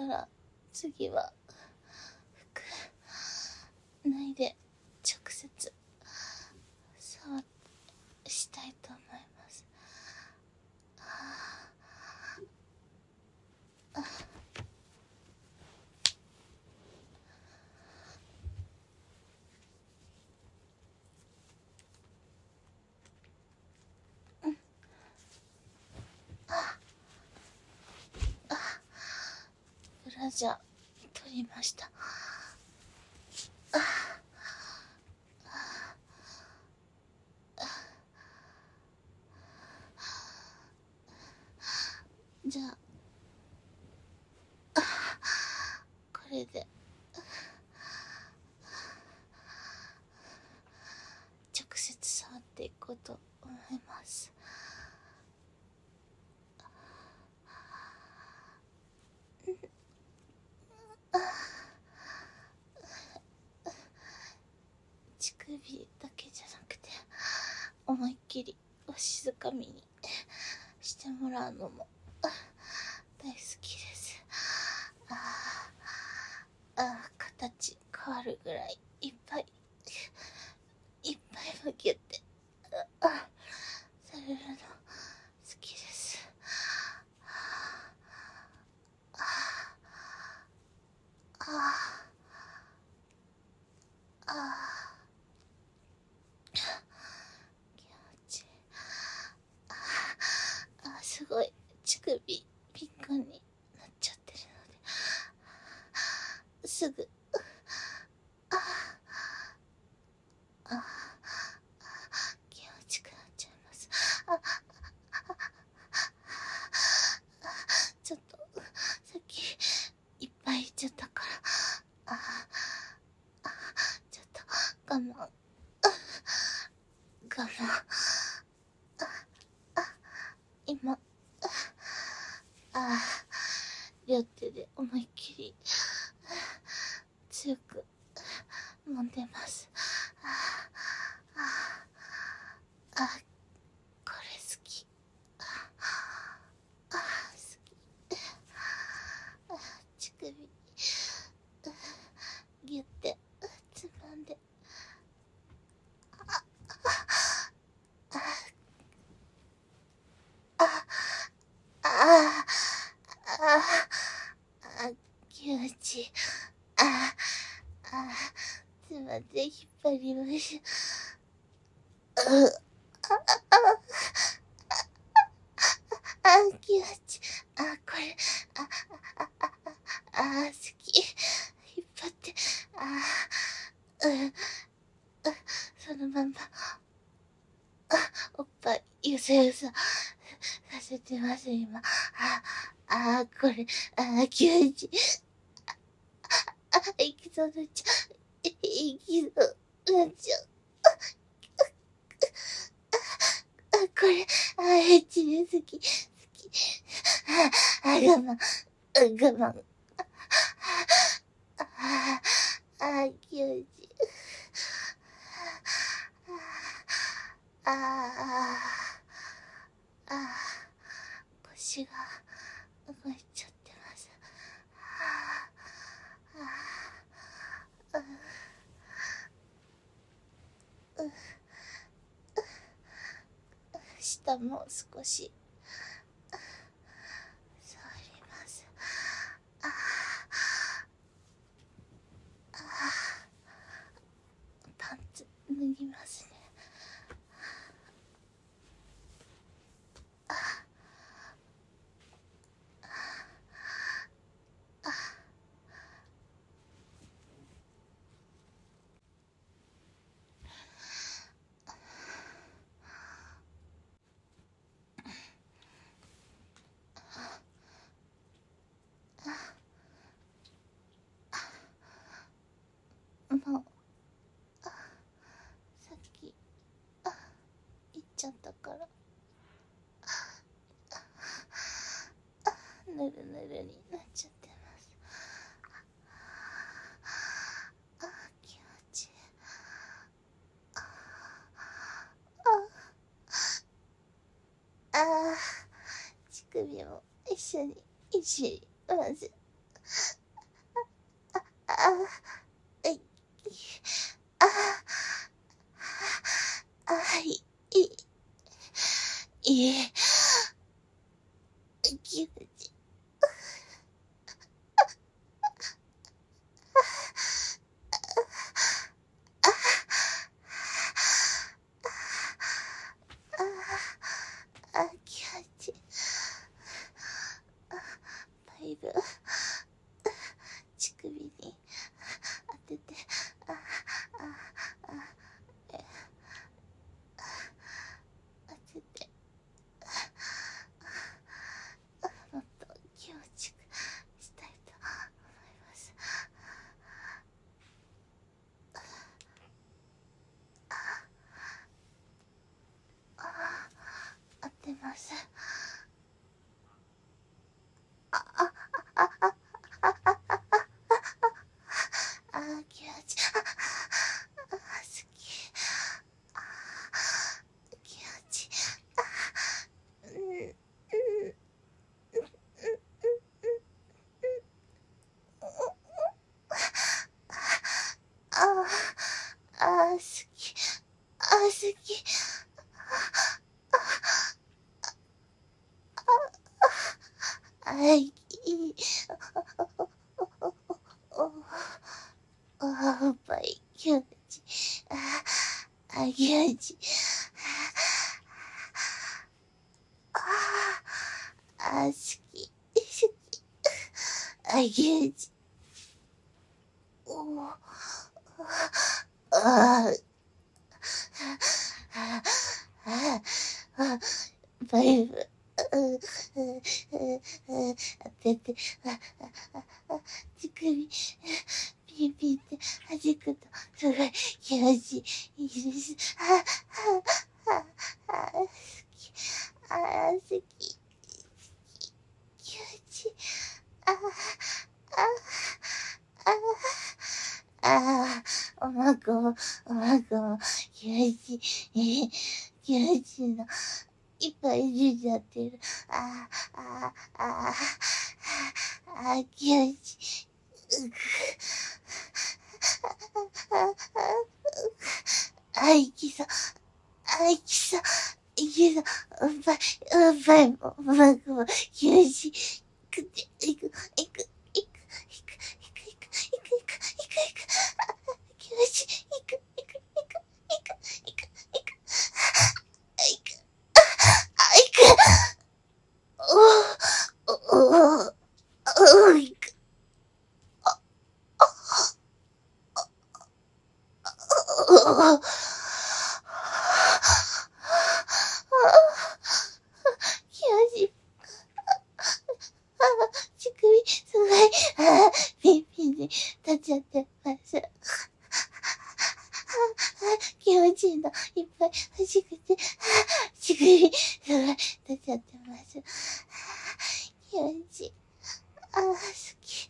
たら次は服脱いで直接触ってしたいと思います。ブラジャー取りました。じゃあこれで直接触っていこうと思います。乳首だけじゃなくて思いっきりわしづかみにしてもらうのも大好きです。形変わるぐらいいっぱいもギュってされるの好きです。気持ちいい。すごい乳首ピンクになっちゃってるのですぐ気持ちくなっちゃいます。ちょっとさっきいっぱい言っちゃったからちょっと我慢今両手で思いっきり強く揉んでます。これ好き。好き。乳首ギュってつまんで気持ちいい。つまんで引っ張りましょう。気持ちいい。これ好き。引っ張ってそのまんまおっぱいゆさゆささせてます今。これ気持ちいい。息そうなっちゃう。息そうなっちゃう。これエッチで好き。我慢気持ちいい。腰が動いちゃってます。下も少し触ります。パンツ脱ぎますね。もうさっき言っちゃったからぬるぬるになっちゃってます。気持ちいい。乳首も一緒にまずいい、気持ち。気持ち。パイル、乳首に当てて、当てて、もっと気持ちよくしたいと思います。当てます。気持ち。好き。気持ち。好き。好き。バイキューチ。キューチ。好き。好き。キューチ。バイブ。当てて、乳首、ピーピーって弾くと、すごい気持ちいいです。好き。好き。気持ちいい。おまこも、気持ちいい。気持ちいいの。いっぱい出ちゃってる。気持ちいい。いきそう。いきそう。おまこも、気持ちいい。いく。気持ちいく。気持ちいい。乳首、すごい、ピンピンに立っちゃってます。気持ちいいの、いっぱい欲しくて、乳首、すごい、立っちゃってます。気持ちいい。好き。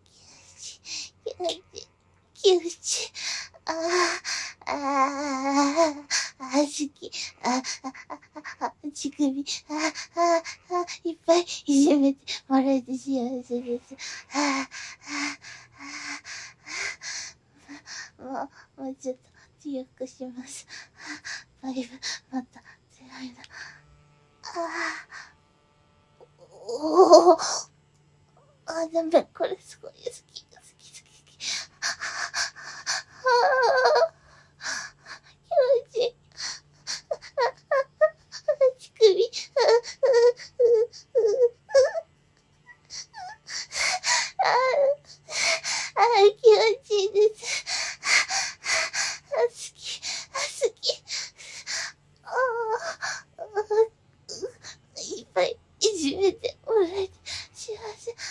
気持ちいい。好き。乳首、いっぱいいじめてもらえて幸せです。もうちょっと強くします。バイブ、また強いな。ダメ、これすごい好き。気持ちいい。乳首。気持ちいいです。好き。いっぱいいじめてもらえて幸せです。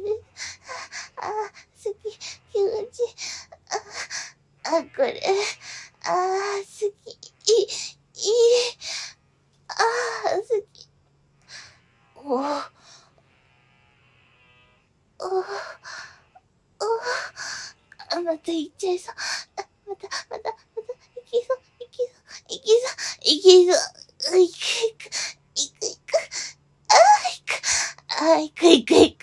好き。気持ちいい。これ。好き。いい。好き。また行っちゃいそう。また、行きそう。行く。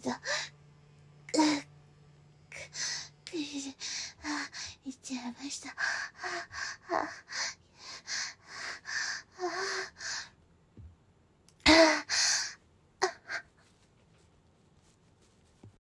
ど。くし、行っちゃいました。